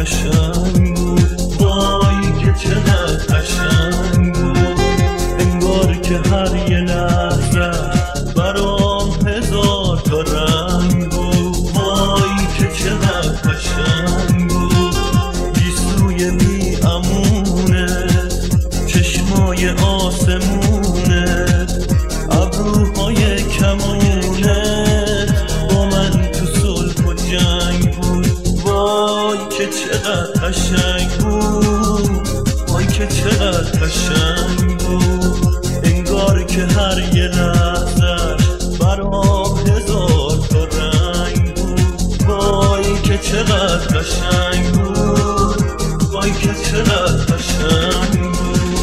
قشنگ بود، وای که چقدر قشنگ بود. انگار که هر یه لحظه برام هزار تا رنگ بود، وای که چقدر قشنگ بود. گیسوی بی امونه، چشمای آسمونت، ابروهای کمونت، با من تو صلح و جنگ بود. وای که چقدر قشنگ بود، وای که چقدر قشنگ بود. انگار که هر یه لحظه‌اش برام هزار تا رنگ بود، وای که چقدر قشنگ بود، وای که چقدر قشنگ بود.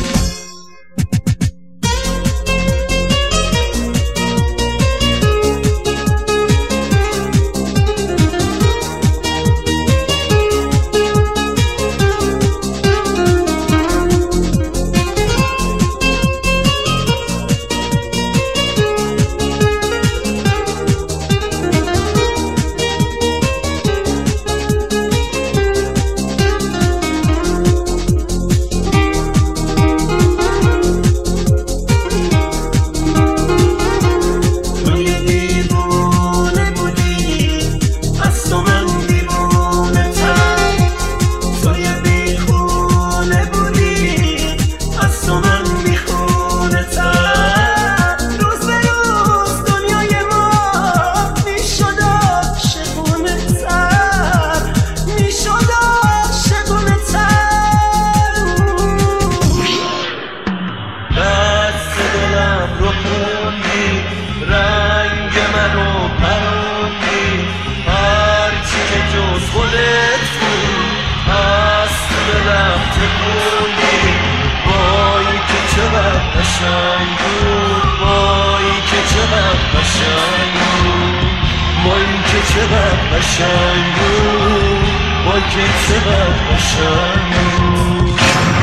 رنگ منو پروندی، هرچی که جز خودت بود از دلم تکوندی. وای که چقدر قشنگ بود، وای که چقدر قشنگ بود، وای که چقدر قشنگ بود، وای که چقدر قشنگ بود،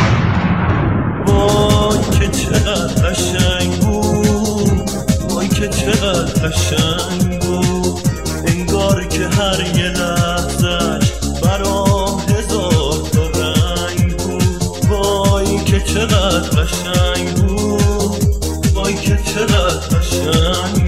وای که چقدر قشنگ بود، وای که چقدر قشنگ بود. انگار که هر یه لحظه‌اش برام هزار تا رنگ بود، وای که چقدر قشنگ بود، وای که چقدر قشنگ